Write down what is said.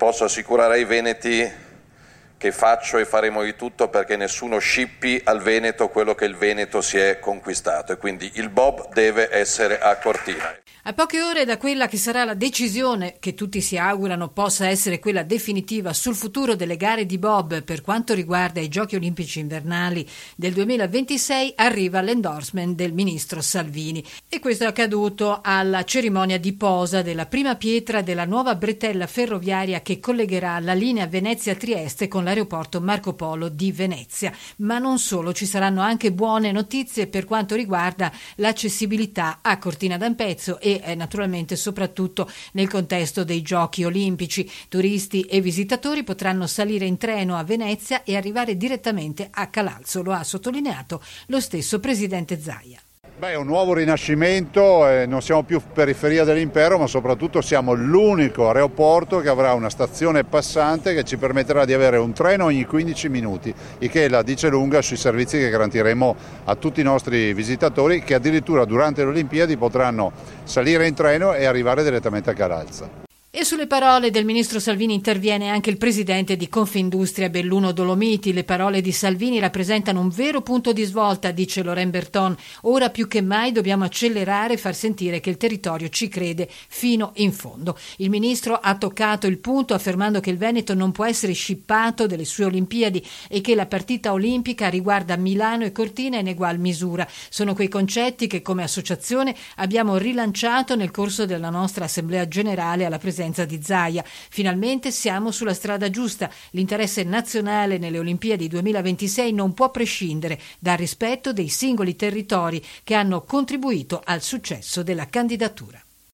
posso assicurare ai veneti che faccio e faremo di tutto perché nessuno scippi al Veneto quello che il Veneto si è conquistato, e quindi il bob deve essere a Cortina. A poche ore da quella che sarà la decisione, che tutti si augurano possa essere quella definitiva, sul futuro delle gare di bob per quanto riguarda i Giochi Olimpici Invernali del 2026, arriva l'endorsement del ministro Salvini. E questo è accaduto alla cerimonia di posa della prima pietra della nuova bretella ferroviaria che collegherà la linea Venezia-Trieste con l'aeroporto Marco Polo di Venezia. Ma non solo, ci saranno anche buone notizie per quanto riguarda l'accessibilità a Cortina d'Ampezzo e naturalmente soprattutto nel contesto dei Giochi Olimpici. Turisti e visitatori potranno salire in treno a Venezia e arrivare direttamente a Calalzo, lo ha sottolineato lo stesso presidente Zaia. È un nuovo rinascimento, non siamo più periferia dell'impero, ma soprattutto siamo l'unico aeroporto che avrà una stazione passante che ci permetterà di avere un treno ogni 15 minuti, il che la dice lunga sui servizi che garantiremo a tutti i nostri visitatori, che addirittura durante le Olimpiadi potranno salire in treno e arrivare direttamente a Calalza. E sulle parole del ministro Salvini interviene anche il presidente di Confindustria Belluno Dolomiti. Le parole di Salvini rappresentano un vero punto di svolta, dice Laurent Berton. Ora più che mai dobbiamo accelerare e far sentire che il territorio ci crede fino in fondo. Il ministro ha toccato il punto affermando che il Veneto non può essere scippato delle sue Olimpiadi e che la partita olimpica riguarda Milano e Cortina in egual misura. Sono quei concetti che come associazione abbiamo rilanciato nel corso della nostra assemblea generale alla presenza di Zaia. Finalmente siamo sulla strada giusta. L'interesse nazionale nelle Olimpiadi 2026 non può prescindere dal rispetto dei singoli territori che hanno contribuito al successo della candidatura.